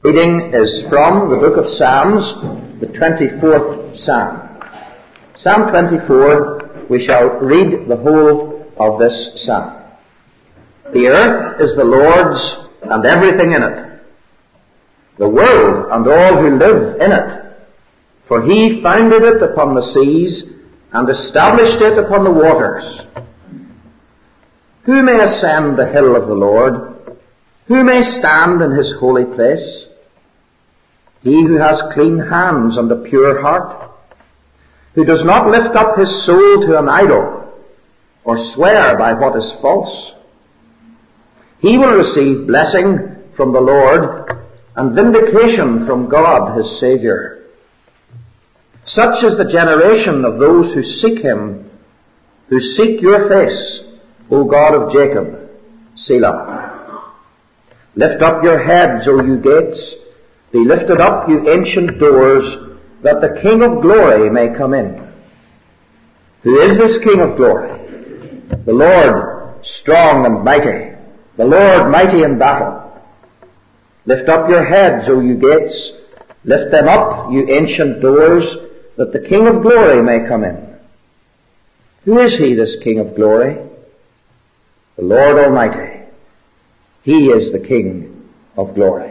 Reading is from the book of Psalms, the 24th Psalm. Psalm 24, we shall read the whole of this psalm. The earth is the Lord's and everything in it, the world and all who live in it. For he founded it upon the seas and established it upon the waters. Who may ascend the hill of the Lord? Who may stand in his holy place? He who has clean hands and a pure heart, who does not lift up his soul to an idol, or swear by what is false. He will receive blessing from the Lord, and vindication from God his Saviour. Such is the generation of those who seek him, who seek your face, O God of Jacob. Selah. Lift up your heads, O you gates. Be lifted up, you ancient doors, that the King of glory may come in. Who is this King of glory? The Lord, strong and mighty, the Lord mighty in battle. Lift up your heads, O you gates. Lift them up, you ancient doors, that the King of glory may come in. Who is he, this King of glory? The Lord Almighty. He is the King of glory.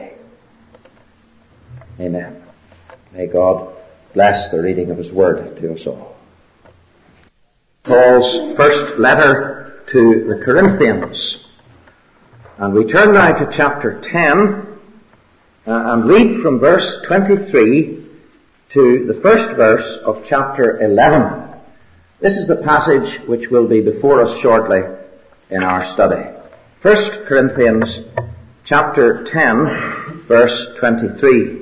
Amen. May God bless the reading of his word to us all. Paul's first letter to the Corinthians. And we turn now to chapter 10 and read from verse 23 to the first verse of chapter 11. This is the passage which will be before us shortly in our study. 1 Corinthians chapter 10, verse 23.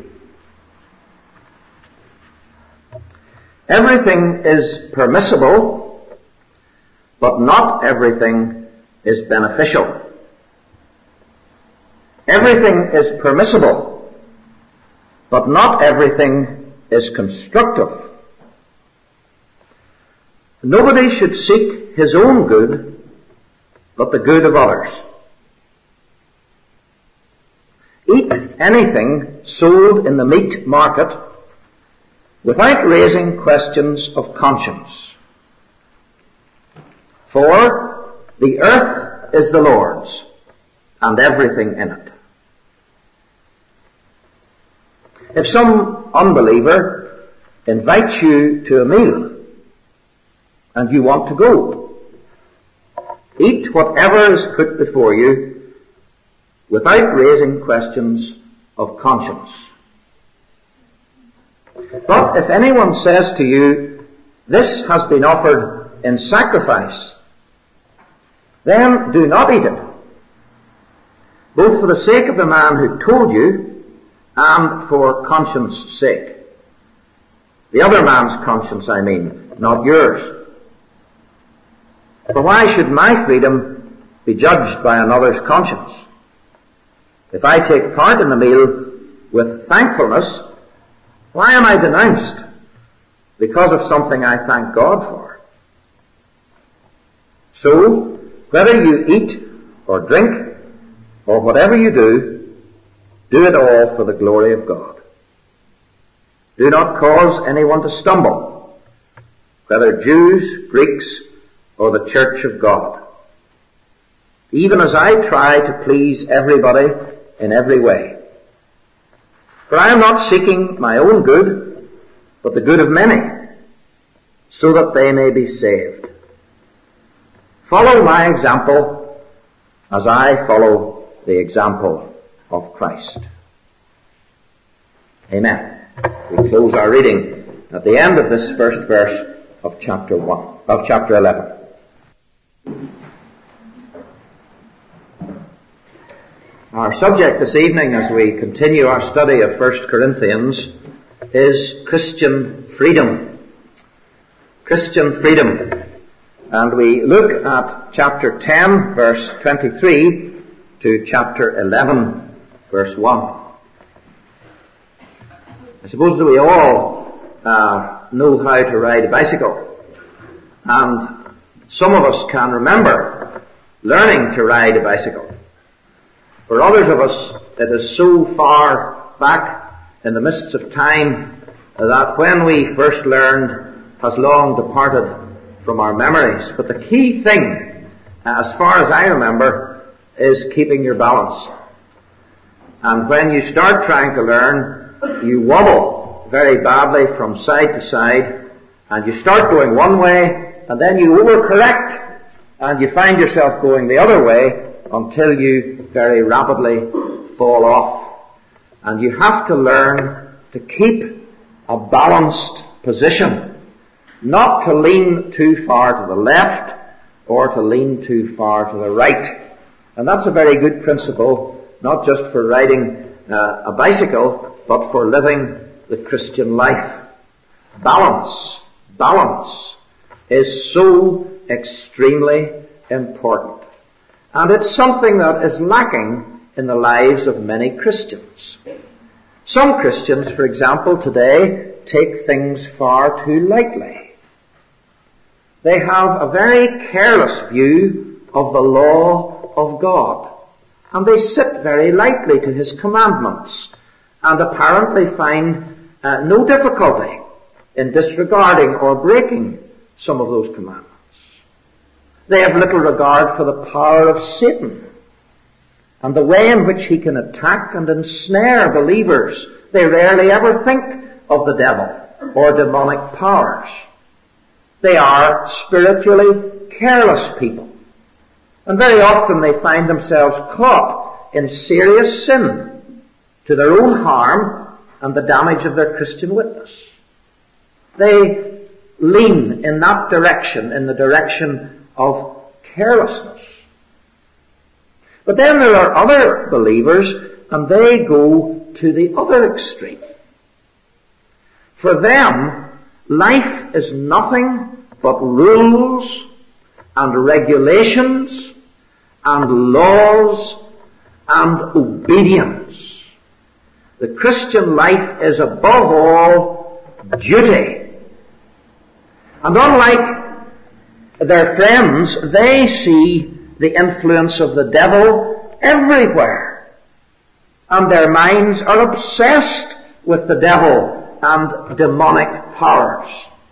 Everything is permissible, but not everything is beneficial. Everything is permissible, but not everything is constructive. Nobody should seek his own good, but the good of others. Eat anything sold in the meat market without raising questions of conscience. For the earth is the Lord's, and everything in it. If some unbeliever invites you to a meal, and you want to go, eat whatever is put before you without raising questions of conscience. But if anyone says to you, this has been offered in sacrifice, then do not eat it, both for the sake of the man who told you and for conscience' sake. The other man's conscience, I mean, not yours. For why should my freedom be judged by another's conscience? If I take part in the meal with thankfulness, why am I denounced because of something I thank God for? So, whether you eat or drink or whatever you do it all for the glory of God. Do not cause anyone to stumble, whether Jews, Greeks, or the church of God, even as I try to please everybody in every way. For I am not seeking my own good, but the good of many, so that they may be saved. Follow my example as I follow the example of Christ. Amen. We close our reading at the end of this first verse of chapter 11. Our subject this evening as we continue our study of 1 Corinthians is Christian freedom. Christian freedom. And we look at chapter 10, verse 23 to chapter 11, verse 1. I suppose that we all know how to ride a bicycle. And some of us can remember learning to ride a bicycle. For others of us, it is so far back in the mists of time that when we first learned has long departed from our memories. But the key thing, as far as I remember, is keeping your balance. And when you start trying to learn, you wobble very badly from side to side, and you start going one way, and then you overcorrect, and you find yourself going the other way until you very rapidly fall off. And you have to learn to keep a balanced position, not to lean too far to the left or to lean too far to the right. And that's a very good principle, not just for riding a bicycle, but for living the Christian life. Balance is so extremely important. And it's something that is lacking in the lives of many Christians. Some Christians, for example, today take things far too lightly. They have a very careless view of the law of God, and they sit very lightly to His commandments, and apparently find no difficulty in disregarding or breaking some of those commandments. They have little regard for the power of Satan and the way in which he can attack and ensnare believers. They rarely ever think of the devil or demonic powers. They are spiritually careless people. And very often they find themselves caught in serious sin to their own harm and the damage of their Christian witness. They lean in that direction, in the direction of carelessness. But then there are other believers, and they go to the other extreme. For them, life is nothing but rules and regulations and laws and obedience. The Christian life is above all duty. And unlike their friends, they see the influence of the devil everywhere. And their minds are obsessed with the devil and demonic powers.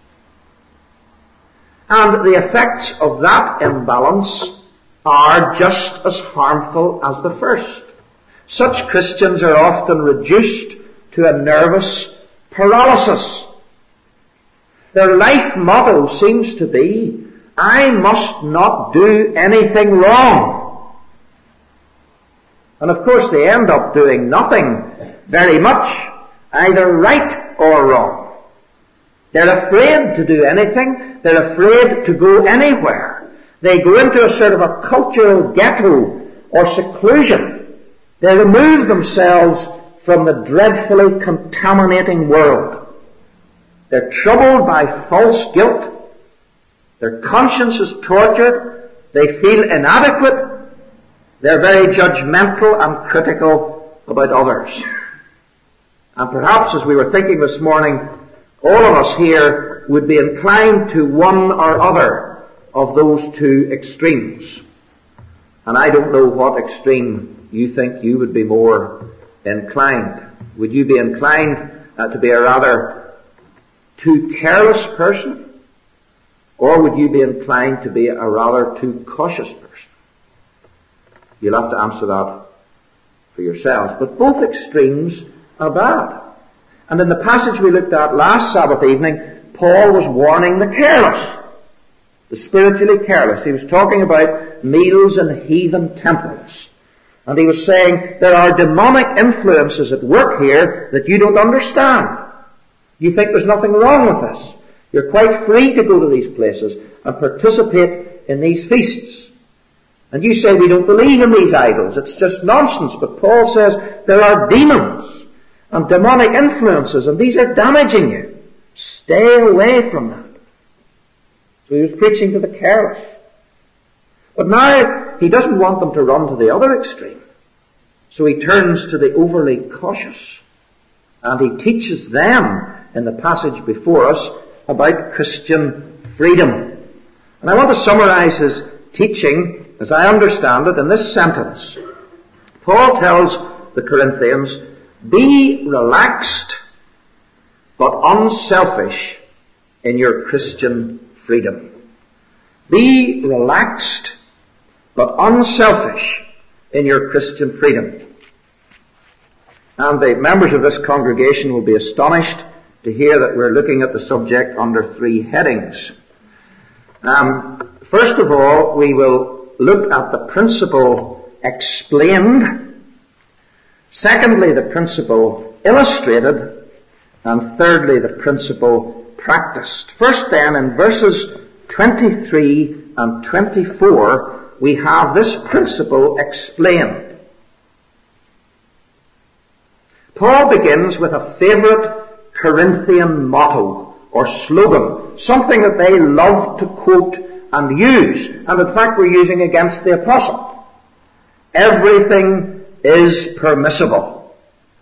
And the effects of that imbalance are just as harmful as the first. Such Christians are often reduced to a nervous paralysis. Their life motto seems to be, I must not do anything wrong. And of course they end up doing nothing very much, either right or wrong. They're afraid to do anything. They're afraid to go anywhere. They go into a sort of a cultural ghetto or seclusion. They remove themselves from the dreadfully contaminating world. They're troubled by false guilt. Their conscience is tortured. They feel inadequate. They're very judgmental and critical about others. And perhaps as we were thinking this morning, all of us here would be inclined to one or other of those two extremes. And I don't know what extreme you think you would be more inclined. Would you be inclined to be a rather too careless person? Or would you be inclined to be a rather too cautious person? You'll have to answer that for yourselves. But both extremes are bad. And in the passage we looked at last Sabbath evening, Paul was warning the careless, the spiritually careless. He was talking about meals in heathen temples. And he was saying there are demonic influences at work here that you don't understand. You think there's nothing wrong with this. You're quite free to go to these places and participate in these feasts. And you say we don't believe in these idols. It's just nonsense. But Paul says there are demons and demonic influences, and these are damaging you. Stay away from that. So he was preaching to the careless. But now he doesn't want them to run to the other extreme. So he turns to the overly cautious, and he teaches them in the passage before us about Christian freedom. And I want to summarize his teaching, as I understand it, in this sentence. Paul tells the Corinthians Be relaxed but unselfish in your Christian freedom. Be relaxed but unselfish in your Christian freedom. And the members of this congregation will be astonished to hear that we're looking at the subject under 3 headings. First of all, we will look at the principle explained. Secondly, the principle illustrated. And thirdly, the principle practiced. First then, in verses 23 and 24, we have this principle explained. Paul begins with a favorite Corinthian motto or slogan, something that they love to quote and use, and in fact we're using against the apostle. Everything is permissible.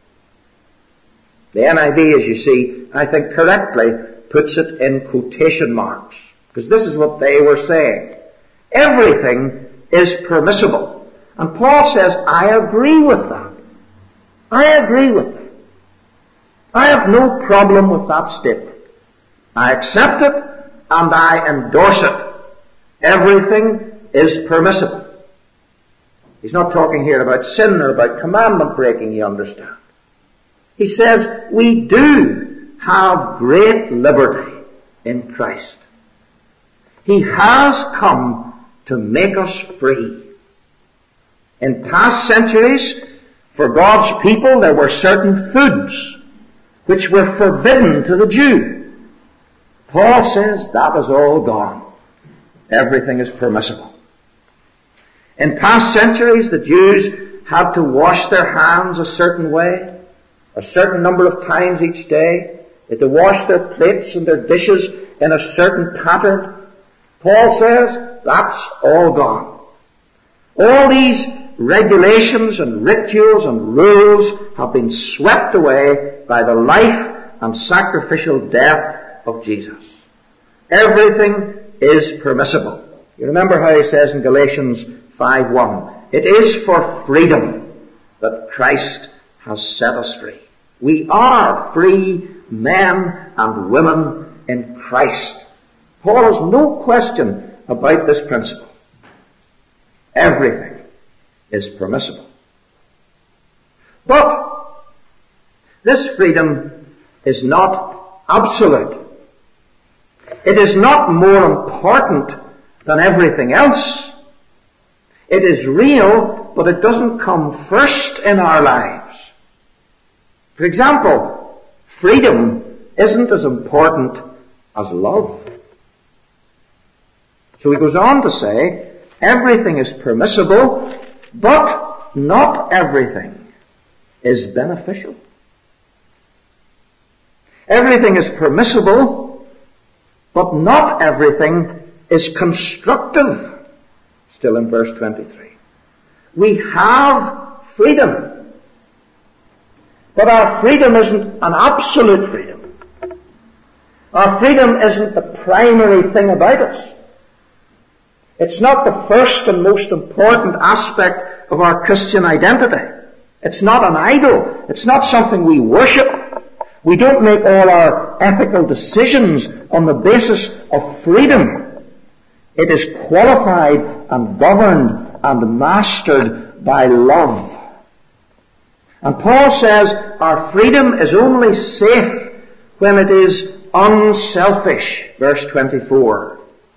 The NIV, as you see, I think correctly puts it in quotation marks, because this is what they were saying. Everything is permissible. And Paul says, I agree with that. I agree with that. I have no problem with that statement. I accept it and I endorse it. Everything is permissible. He's not talking here about sin or about commandment breaking, you understand. He says we do have great liberty in Christ. He has come to make us free. In past centuries, for God's people, there were certain foods which were forbidden to the Jew. Paul says that is all gone. Everything is permissible. In past centuries, the Jews had to wash their hands a certain way, a certain number of times each day. They had to wash their plates and their dishes in a certain pattern. Paul says that's all gone. All these regulations and rituals and rules have been swept away by the life and sacrificial death of Jesus. Everything is permissible. You remember how he says in Galatians 5:1, it is for freedom that Christ has set us free. We are free men and women in Christ. Paul has no question about this principle. Everything is permissible. But this freedom is not absolute. It is not more important than everything else. It is real, but it doesn't come first in our lives. For example, freedom isn't as important as love. So he goes on to say, everything is permissible, but not everything is beneficial. Everything is permissible, but not everything is constructive. Still in verse 23. We have freedom, but our freedom isn't an absolute freedom. Our freedom isn't the primary thing about us. It's not the first and most important aspect of our Christian identity. It's not an idol. It's not something we worship. We don't make all our ethical decisions on the basis of freedom. It is qualified and governed and mastered by love. And Paul says our freedom is only safe when it is unselfish. Verse 24.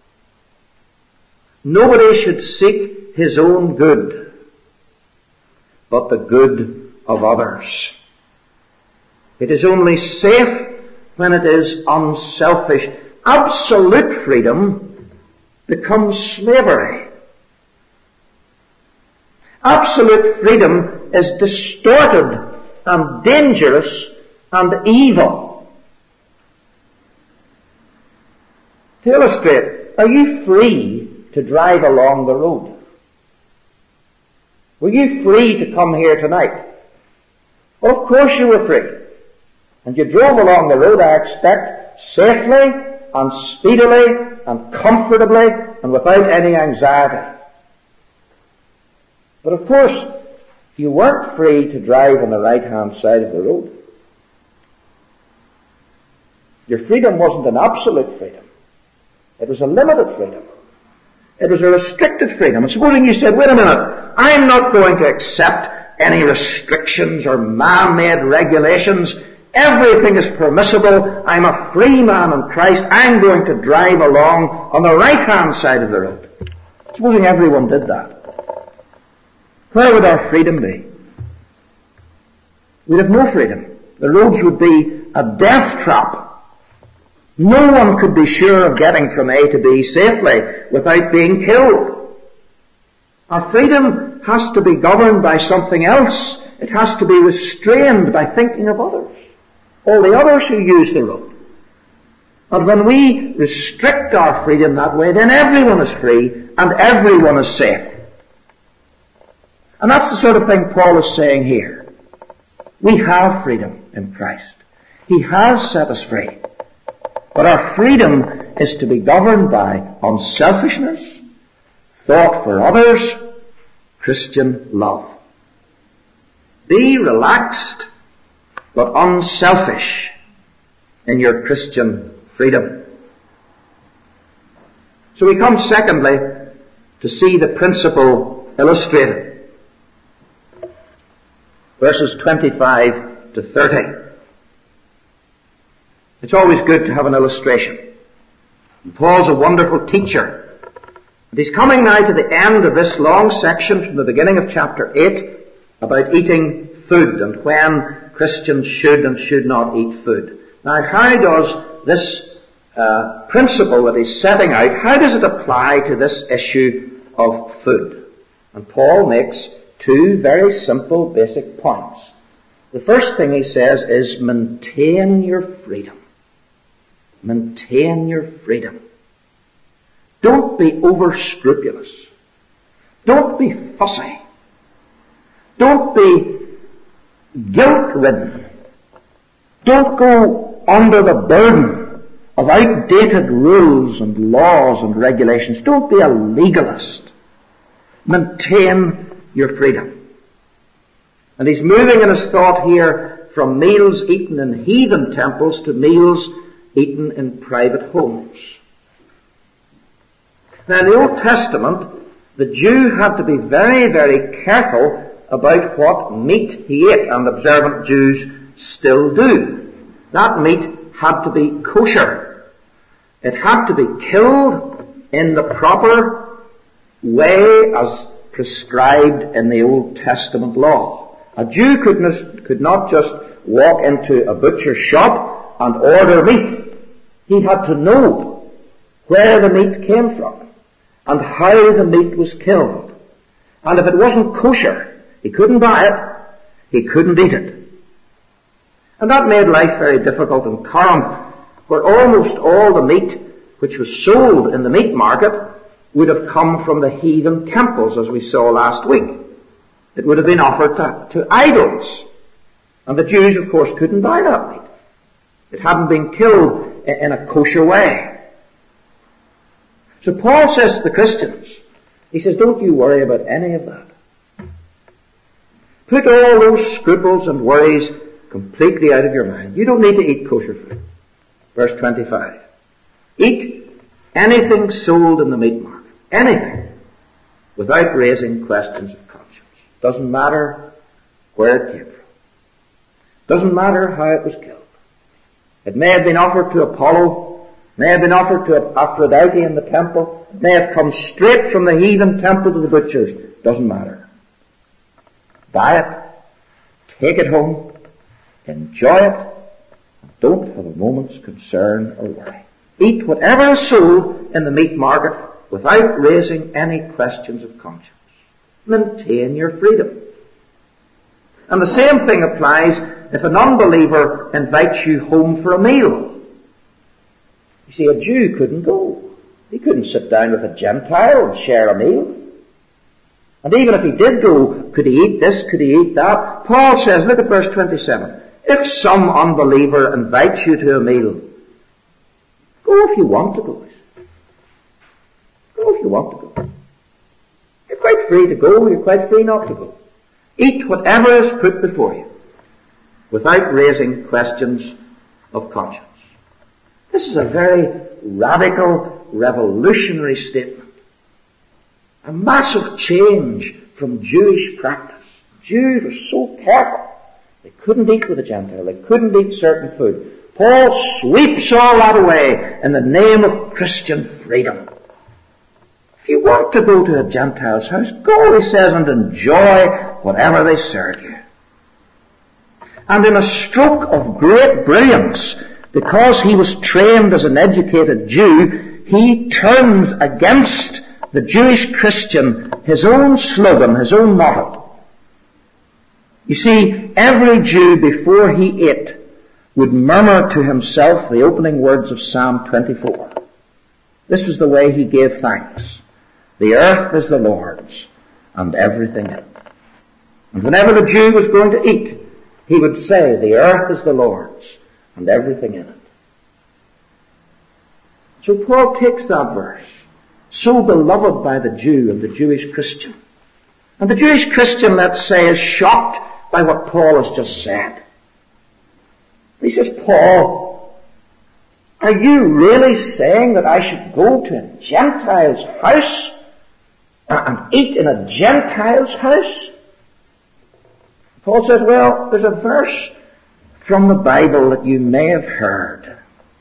Nobody should seek his own good, but the good of others. It is only safe when it is unselfish. Absolute freedom becomes slavery. Absolute freedom is distorted and dangerous and evil. To illustrate, are you free to drive along the road? Were you free to come here tonight? Well, of course you were free. And you drove along the road, I expect, safely and speedily and comfortably and without any anxiety. But of course, You weren't free to drive on the right-hand side of the road. Your freedom wasn't an absolute freedom. It was a limited freedom. It was a restricted freedom. And supposing you said, wait a minute, I'm not going to accept any restrictions or man-made regulations. Everything is permissible. I'm a free man in Christ. I'm going to drive along on the right-hand side of the road. Supposing everyone did that. Where would our freedom be? We'd have no freedom. The roads would be a death trap. No one could be sure of getting from A to B safely without being killed. Our freedom has to be governed by something else. It has to be restrained by thinking of others. All the others who use the road. And when we restrict our freedom that way, then everyone is free and everyone is safe. And that's the sort of thing Paul is saying here. We have freedom in Christ. He has set us free. But our freedom is to be governed by unselfishness, thought for others, Christian love. Be relaxed but unselfish in your Christian freedom. So we come secondly to see the principle illustrated. Verses 25 to 30. It's always good to have an illustration. And Paul's a wonderful teacher. And he's coming now to the end of this long section from the beginning of chapter 8 about eating food and when Christians should and should not eat food. Now, how does this principle that he's setting out, how does it apply to this issue of food? And Paul makes two very simple basic points. The first thing he says is maintain your freedom. Maintain your freedom. Don't be over-scrupulous. Don't be fussy. Don't be guilt-ridden. Don't go under the burden of outdated rules and laws and regulations. Don't be a legalist. Maintain your freedom. And he's moving in his thought here from meals eaten in heathen temples to meals eaten in private homes. Now in the Old Testament, the Jew had to be very, very careful about what meat he ate, and observant Jews still do. That meat had to be kosher. It had to be killed in the proper way as prescribed in the Old Testament law. A Jew could not just walk into a butcher's shop and order meat. He had to know where the meat came from and how the meat was killed. And if it wasn't kosher, he couldn't buy it, he couldn't eat it. And that made life very difficult in Corinth, where almost all the meat which was sold in the meat market would have come from the heathen temples, as we saw last week. It would have been offered to idols. And the Jews, of course, couldn't buy that meat. It hadn't been killed in a kosher way. So Paul says to the Christians, he says, don't you worry about any of that. Put all those scruples and worries completely out of your mind. You don't need to eat kosher food. Verse 25. Eat anything sold in the meat market. Anything. Without raising questions of conscience. Doesn't matter where it came from. Doesn't matter how it was killed. It may have been offered to Apollo, may have been offered to Aphrodite in the temple, it may have come straight from the heathen temple to the butcher's. Doesn't matter. Buy it, take it home, enjoy it, and don't have a moment's concern or worry. Eat whatever is sold in the meat market without raising any questions of conscience. Maintain your freedom. And the same thing applies if an unbeliever invites you home for a meal. You see, a Jew couldn't go. He couldn't sit down with a Gentile and share a meal. And even if he did go, could he eat this, could he eat that? Paul says, look at verse 27. If some unbeliever invites you to a meal, go if you want to go. Go if you want to go. You're quite free to go, you're quite free not to go. Eat whatever is put before you, without raising questions of conscience. This is a very radical, revolutionary statement. A massive change from Jewish practice. Jews were so careful. They couldn't eat with a Gentile. They couldn't eat certain food. Paul sweeps all that away in the name of Christian freedom. If you want to go to a Gentile's house, go, he says, and enjoy whatever they serve you. And in a stroke of great brilliance, because he was trained as an educated Jew, he turns against the Jewish Christian his own slogan, his own motto. You see, every Jew before he ate would murmur to himself the opening words of Psalm 24. This was the way he gave thanks. The earth is the Lord's, and everything in it. And whenever the Jew was going to eat, he would say, the earth is the Lord's, and everything in it. So Paul takes that verse, so beloved by the Jew and the Jewish Christian. And the Jewish Christian, let's say, is shocked by what Paul has just said. He says, Paul, are you really saying that I should go to a Gentile's house and eat in a Gentile's house? Paul says, well, there's a verse from the Bible that you may have heard.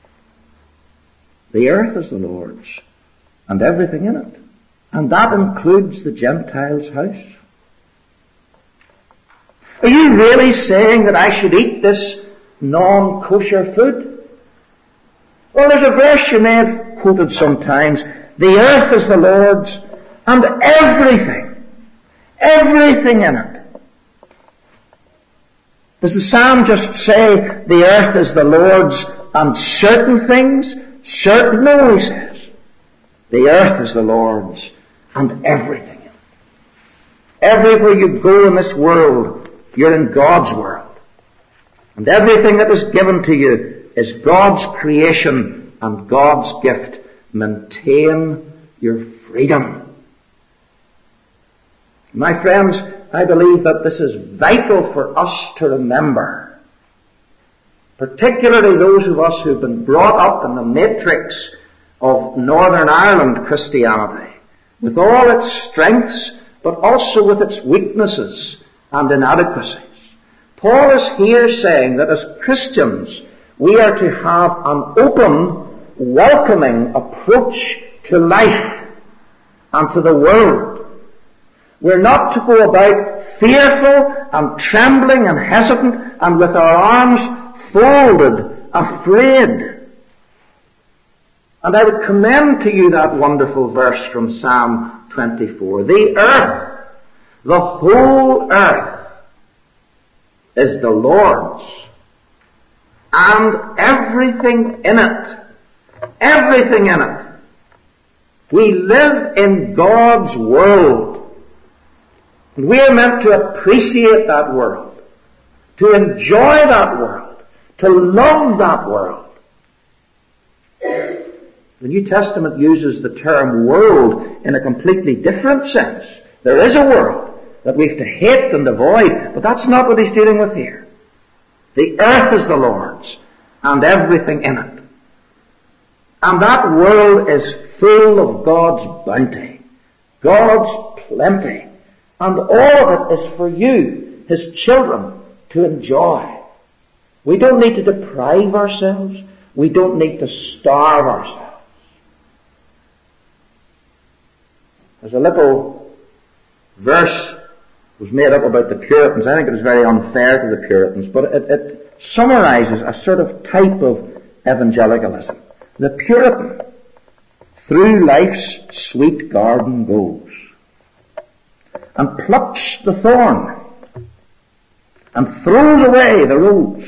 The earth is the Lord's, and everything in it. And that includes the Gentile's house. Are you really saying that I should eat this non-kosher food? Well, there's a verse you may have quoted sometimes. The earth is the Lord's, and everything in it. Does the psalm just say the earth is the Lord's and certain things? No, he says. The earth is the Lord's and everything in it. Everywhere you go in this world, you're in God's world. And everything that is given to you is God's creation and God's gift. Maintain your freedom. My friends, I believe that this is vital for us to remember. Particularly those of us who've been brought up in the matrix of Northern Ireland Christianity, with all its strengths, but also with its weaknesses and inadequacies. Paul is here saying that as Christians, we are to have an open, welcoming approach to life and to the world. We're not to go about fearful and trembling and hesitant and with our arms folded, afraid. And I would commend to you that wonderful verse from Psalm 24. The earth, the whole earth, is the Lord's, and everything in it. Everything in it. We live in God's world. And we are meant to appreciate that world, to enjoy that world, to love that world. The New Testament uses the term world in a completely different sense. There is a world that we have to hate and avoid, but that's not what he's dealing with here. The earth is the Lord's, and everything in it. And that world is full of God's bounty, God's plenty. And all of it is for you, His children, to enjoy. We don't need to deprive ourselves. We don't need to starve ourselves. There's a little verse was made up about the Puritans. I think it was very unfair to the Puritans, but it summarizes a sort of type of evangelicalism. The Puritan, through life's sweet garden goes, and plucks the thorn, and throws away the rose.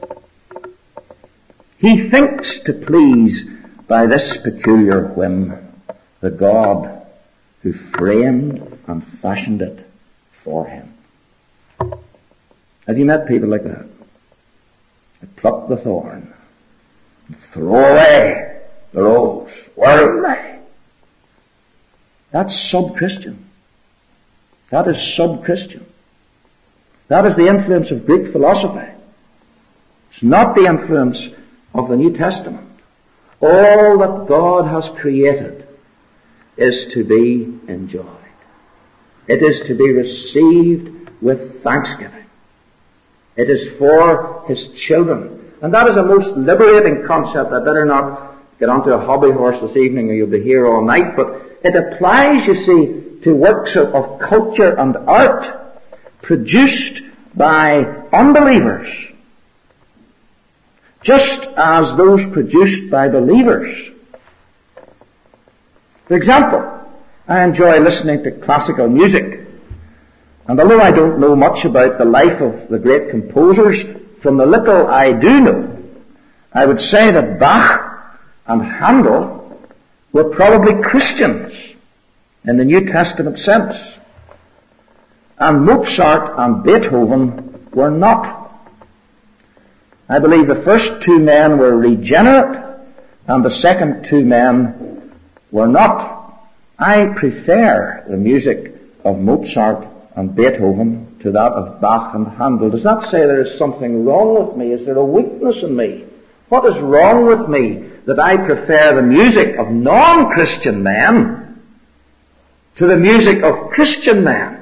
He thinks to please by this peculiar whim the God who framed and fashioned it for him. Have you met people like that? They pluck the thorn and throw away the rose, worldly. That's sub-Christian. That is sub-Christian. That is the influence of Greek philosophy. It's not the influence of the New Testament. All that God has created is to be enjoyed. It is to be received with thanksgiving. It is for His children. And that is a most liberating concept. I better not get onto a hobby horse this evening or you'll be here all night, but it applies, you see, to works of culture and art produced by unbelievers, just as those produced by believers. For example, I enjoy listening to classical music, and although I don't know much about the life of the great composers, from the little I do know, I would say that Bach and Handel were probably Christians in the New Testament sense, and Mozart and Beethoven were not. I believe the first two men were regenerate, and the second two men were not. I prefer the music of Mozart and Beethoven to that of Bach and Handel. Does that say there is something wrong with me? Is there a weakness in me? What is wrong with me that I prefer the music of non-Christian men to the music of Christian men?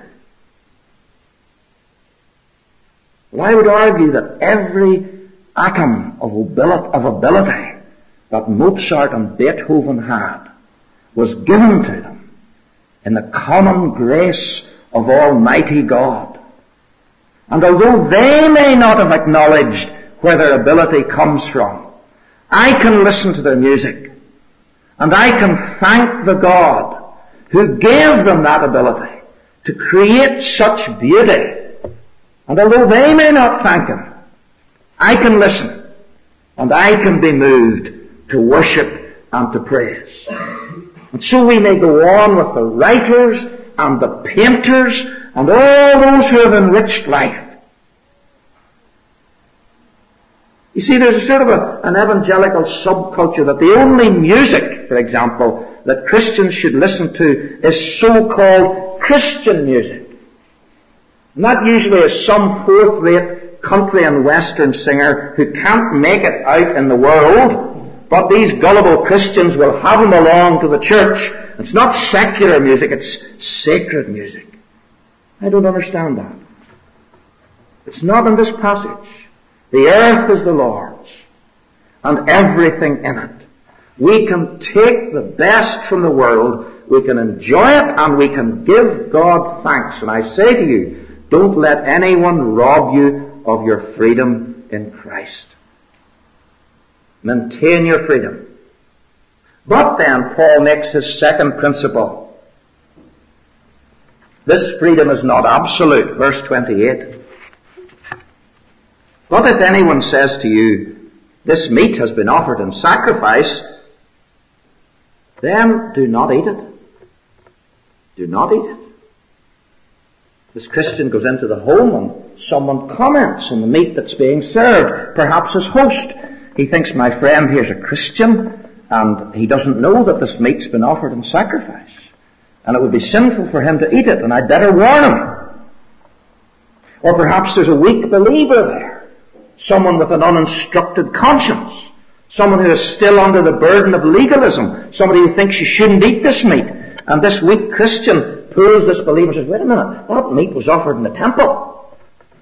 Well, I would argue that every atom of ability that Mozart and Beethoven had was given to them in the common grace of Almighty God. And although they may not have acknowledged where their ability comes from, I can listen to their music and I can thank the God who gave them that ability to create such beauty. And although they may not thank Him, I can listen and I can be moved to worship and to praise. And so we may go on with the writers and the painters and all those who have enriched life. You see, there's a sort of an evangelical subculture that the only music, for example, that Christians should listen to is so-called Christian music. And that usually is some fourth-rate country and western singer who can't make it out in the world, but these gullible Christians will have him along to the church. It's not secular music, it's sacred music. I don't understand that. It's not in this passage. The earth is the Lord's, and everything in it. We can take the best from the world, we can enjoy it, and we can give God thanks. And I say to you, don't let anyone rob you of your freedom in Christ. Maintain your freedom. But then Paul makes his second principle. This freedom is not absolute. Verse 28. But if anyone says to you, this meat has been offered in sacrifice, then do not eat it. Do not eat it. This Christian goes into the home and someone comments on the meat that's being served, perhaps his host. He thinks, my friend here's a Christian and he doesn't know that this meat's been offered in sacrifice. And it would be sinful for him to eat it, and I'd better warn him. Or perhaps there's a weak believer there. Someone with an uninstructed conscience. Someone who is still under the burden of legalism. Somebody who thinks you shouldn't eat this meat. And this weak Christian pulls this believer and says, wait a minute, that meat was offered in the temple.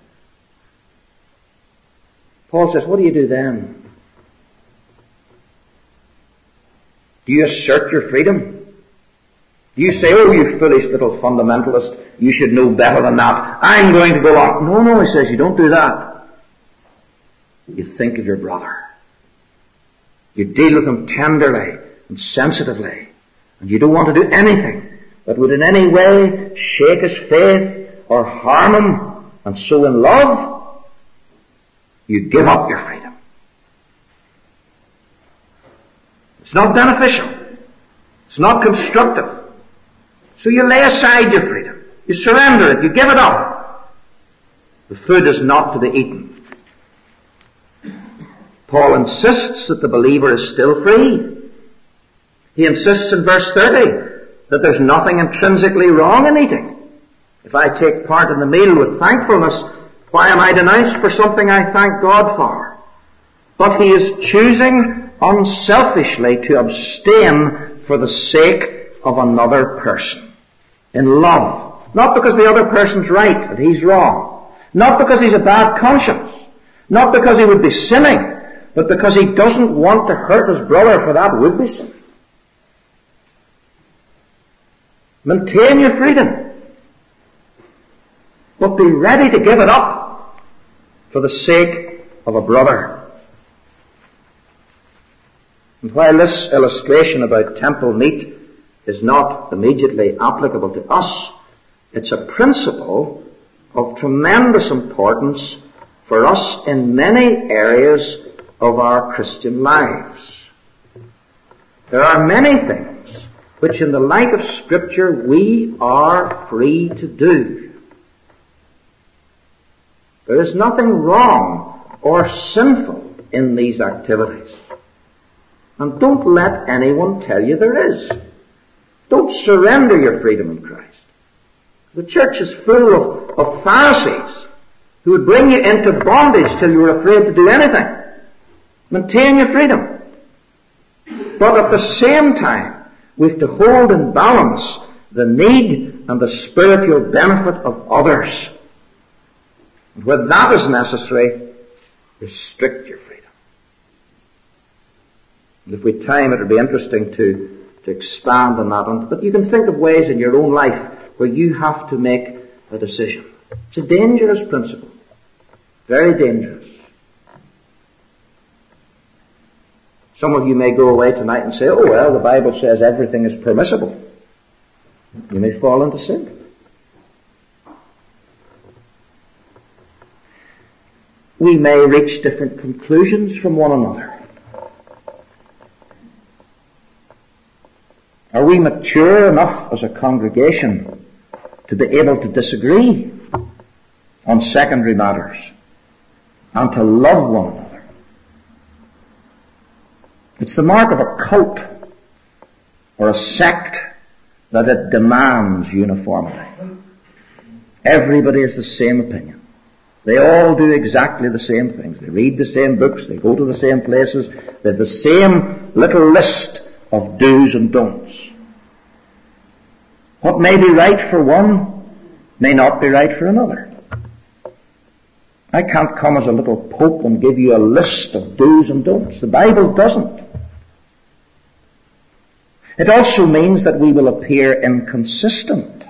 Paul says, what do you do then? Do you assert your freedom? Do you say, oh, you foolish little fundamentalist, you should know better than that. I'm going to go on. No, he says, you don't do that. You think of your brother. You deal with him tenderly and sensitively. And you don't want to do anything that would in any way shake his faith or harm him. And so in love, you give up your freedom. It's not beneficial. It's not constructive. So you lay aside your freedom. You surrender it. You give it up. The food is not to be eaten. Paul insists that the believer is still free. He insists in verse 30 that there's nothing intrinsically wrong in eating. If I take part in the meal with thankfulness, Why am I denounced for something I thank God for? But he is choosing unselfishly to abstain for the sake of another person. In love. Not because the other person's right and he's wrong. Not because he's a bad conscience. Not because he would be sinning. But because he doesn't want to hurt his brother, for that would be sin. Maintain your freedom. But be ready to give it up for the sake of a brother. And while this illustration about temple meat is not immediately applicable to us, it's a principle of tremendous importance for us in many areas of our Christian lives. There are many things which in the light of Scripture we are free to do. There is nothing wrong or sinful in these activities. And don't let anyone tell you there is. Don't surrender your freedom in Christ. The church is full of Pharisees who would bring you into bondage till you were afraid to do anything. Maintain your freedom. But at the same time, we have to hold in balance the need and the spiritual benefit of others. And where that is necessary, restrict your freedom. And if we have time, it would be interesting to expand on that. But you can think of ways in your own life where you have to make a decision. It's a dangerous principle. Very dangerous. Some of you may go away tonight and say, oh well, the Bible says everything is permissible. You may fall into sin. We may reach different conclusions from one another. Are we mature enough as a congregation to be able to disagree on secondary matters and to love one another? It's the mark of a cult or a sect that it demands uniformity. Everybody has the same opinion. They all do exactly the same things. They read the same books. They go to the same places. They have the same little list of do's and don'ts. What may be right for one may not be right for another. I can't come as a little pope and give you a list of do's and don'ts. The Bible doesn't. It also means that we will appear inconsistent.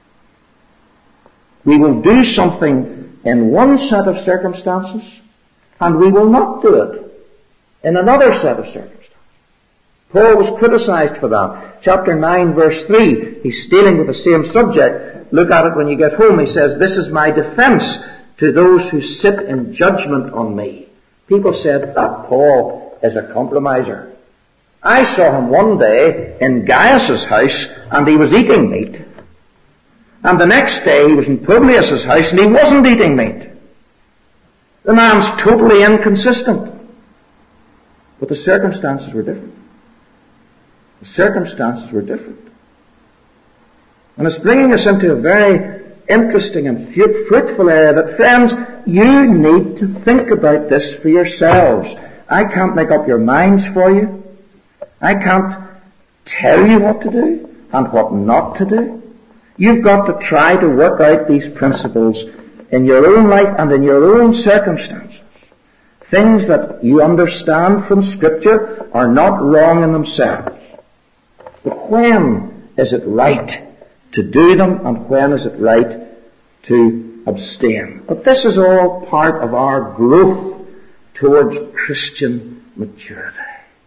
We will do something in one set of circumstances, and we will not do it in another set of circumstances. Paul was criticized for that. Chapter 9, verse 3, he's dealing with the same subject. Look at it when you get home. He says, this is my defense to those who sit in judgment on me. People said, that Paul is a compromiser. I saw him one day in Gaius's house, and he was eating meat. And the next day he was in Publius's house, and he wasn't eating meat. The man's totally inconsistent. But the circumstances were different. The circumstances were different. And it's bringing us into a very interesting and fruitful area that, friends, you need to think about this for yourselves. I can't make up your minds for you. I can't tell you what to do and what not to do. You've got to try to work out these principles in your own life and in your own circumstances. Things that you understand from Scripture are not wrong in themselves. But when is it right to do them and when is it right to abstain? But this is all part of our growth towards Christian maturity.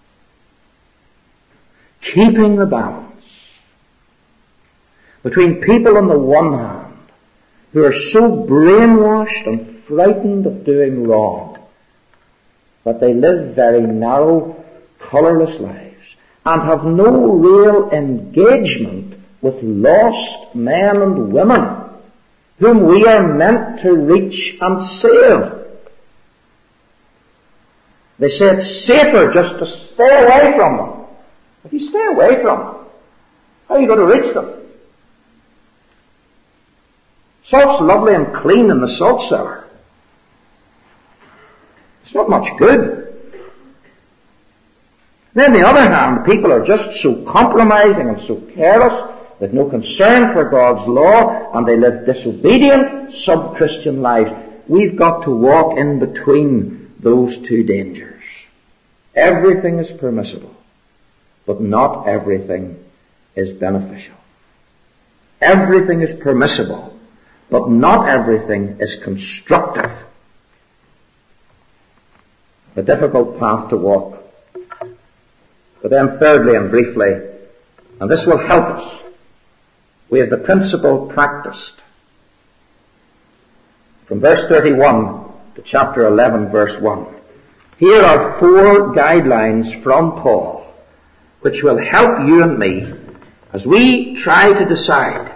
Keeping the balance between people on the one hand who are so brainwashed and frightened of doing wrong that they live very narrow, colourless lives and have no real engagement with lost men and women whom we are meant to reach and save. They say it's safer just to stay away from them. If you stay away from them, how are you going to reach them? Salt's lovely and clean in the salt cellar. It's not much good. Then on the other hand, people are just so compromising and so careless, they've no concern for God's law, and they live disobedient, sub-Christian lives. We've got to walk in between those two dangers. Everything is permissible, but not everything is beneficial. Everything is permissible, but not everything is constructive. A difficult path to walk. But then thirdly and briefly, and this will help us, we have the principle practiced. From verse 31 to chapter 11, verse 1. Here are 4 guidelines from Paul, which will help you and me as we try to decide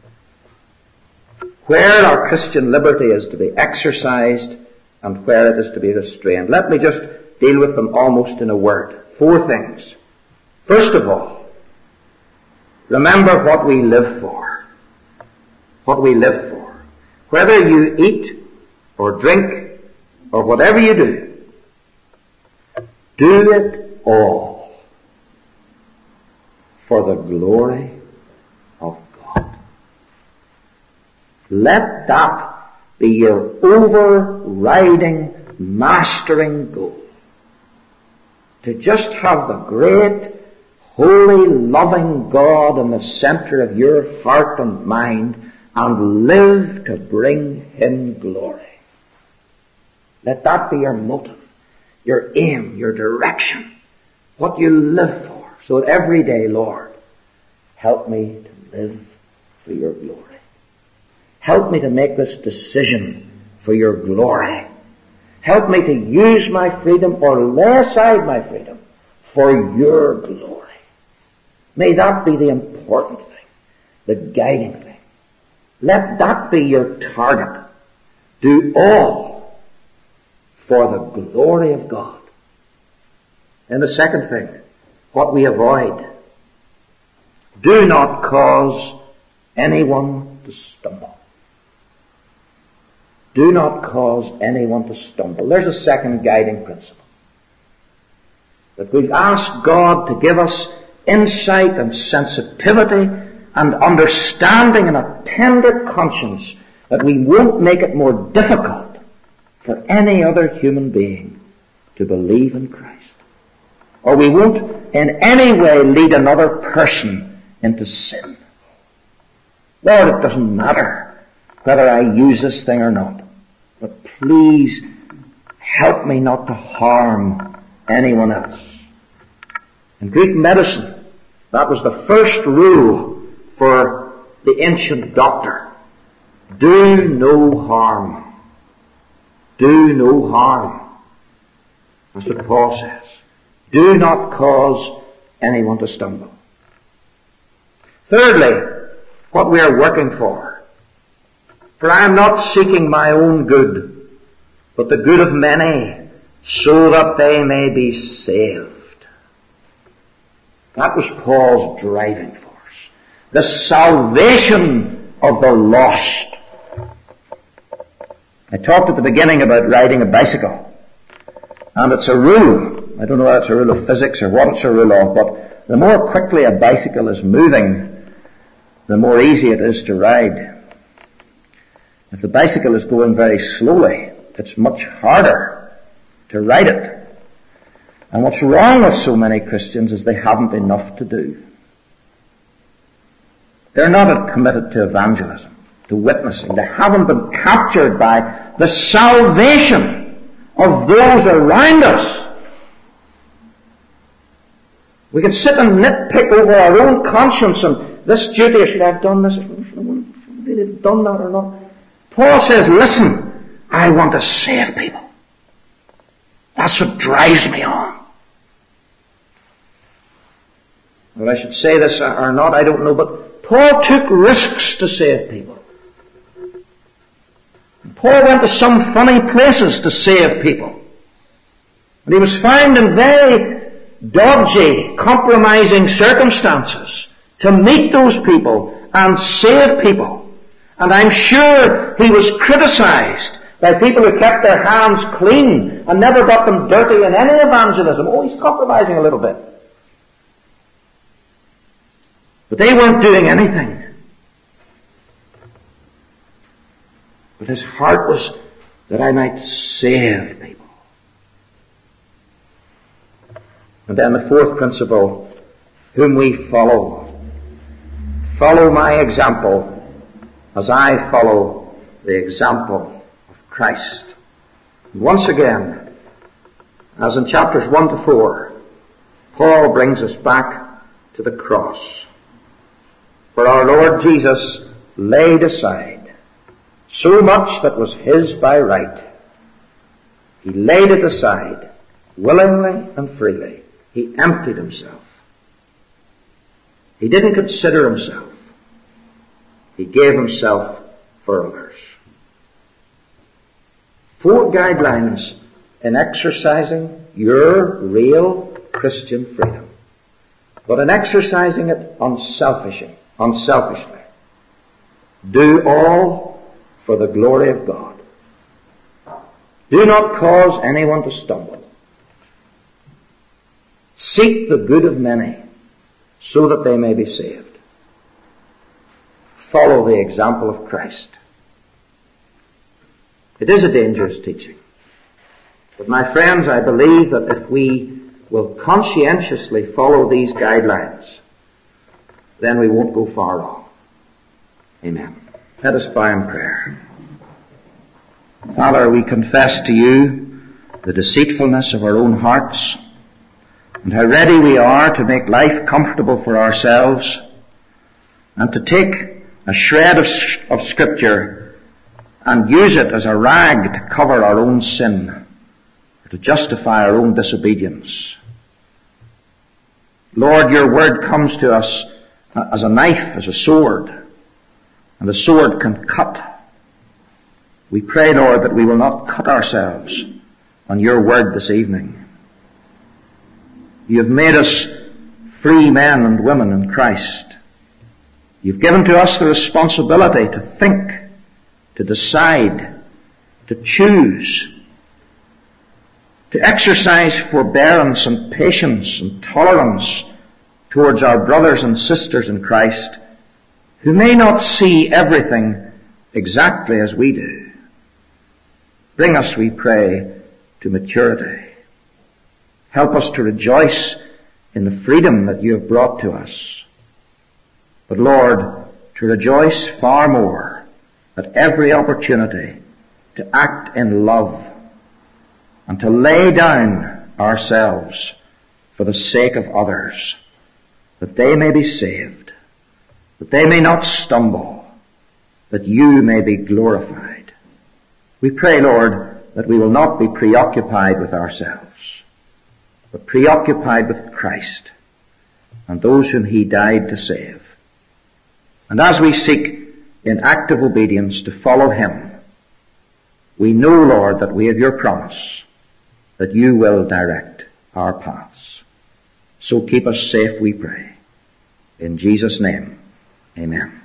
where our Christian liberty is to be exercised and where it is to be restrained. Let me just deal with them almost in a word. 4 things. First of all, remember what we live for. What we live for. Whether you eat or drink or whatever you do it all for the glory of God. Let that be your overriding, mastering goal. To just have the great, holy, loving God in the center of your heart and mind and live to bring Him glory. Let that be your motive, your aim, your direction, what you live for. So that every day, Lord, help me to live for your glory. Help me to make this decision for your glory. Help me to use my freedom or lay aside my freedom for your glory. May that be the important thing, the guiding thing. Let that be your target. Do all for the glory of God. And the second thing, what we avoid. Do not cause anyone to stumble. Do not cause anyone to stumble. There's a second guiding principle. That we've asked God to give us insight and sensitivity and understanding and a tender conscience that we won't make it more difficult for any other human being to believe in Christ. Or we won't in any way lead another person into sin. Lord, it doesn't matter whether I use this thing or not. But please help me not to harm anyone else. In Greek medicine, that was the first rule for the ancient doctor. Do no harm. Do no harm. That's what Paul says. Do not cause anyone to stumble. Thirdly, what we are working for. For I am not seeking my own good, but the good of many, so that they may be saved. That was Paul's driving force. The salvation of the lost. I talked at the beginning about riding a bicycle. And it's a rule. I don't know whether it's a rule of physics or what it's a rule of, but the more quickly a bicycle is moving, the more easy it is to ride. If the bicycle is going very slowly, it's much harder to ride it. And what's wrong with so many Christians is they haven't enough to do. They're not committed to evangelism, to witnessing. They haven't been captured by the salvation of those around us. We can sit and nitpick over our own conscience and this duty, should I have done this? Should I really have done that or not? Paul says, listen, I want to save people. That's what drives me on. Whether I should say this or not, I don't know, but Paul took risks to save people. Paul went to some funny places to save people. And he was found in very dodgy, compromising circumstances to meet those people and save people. And I'm sure he was criticized by people who kept their hands clean and never got them dirty in any evangelism. Oh, he's compromising a little bit. But they weren't doing anything. But his heart was that I might save people. And then the fourth principle, whom we follow. Follow my example as I follow the example of Christ. And once again, as in chapters 1 to 4, Paul brings us back to the cross, where our Lord Jesus laid aside so much that was his by right. He laid it aside willingly and freely. He emptied himself. He didn't consider himself. He gave himself for others. 4 guidelines in exercising your real Christian freedom, but in exercising it unselfishly. Do all for the glory of God. Do not cause anyone to stumble. Seek the good of many so that they may be saved. Follow the example of Christ. It is a dangerous teaching. But my friends, I believe that if we will conscientiously follow these guidelines, then we won't go far wrong. Amen. Let us bow in prayer. Father, we confess to you the deceitfulness of our own hearts and how ready we are to make life comfortable for ourselves and to take a shred of Scripture and use it as a rag to cover our own sin or to justify our own disobedience. Lord, your word comes to us as a knife, as a sword, and the sword can cut. We pray, Lord, that we will not cut ourselves on your word this evening. You have made us free men and women in Christ. You've given to us the responsibility to think, to decide, to choose, to exercise forbearance and patience and tolerance towards our brothers and sisters in Christ who may not see everything exactly as we do. Bring us, we pray, to maturity. Help us to rejoice in the freedom that you have brought to us. But Lord, to rejoice far more at every opportunity to act in love and to lay down ourselves for the sake of others, that they may be saved, that they may not stumble, that you may be glorified. We pray, Lord, that we will not be preoccupied with ourselves, but preoccupied with Christ and those whom he died to save. And as we seek in active obedience to follow him, we know, Lord, that we have your promise that you will direct our paths. So keep us safe, we pray. In Jesus' name, amen.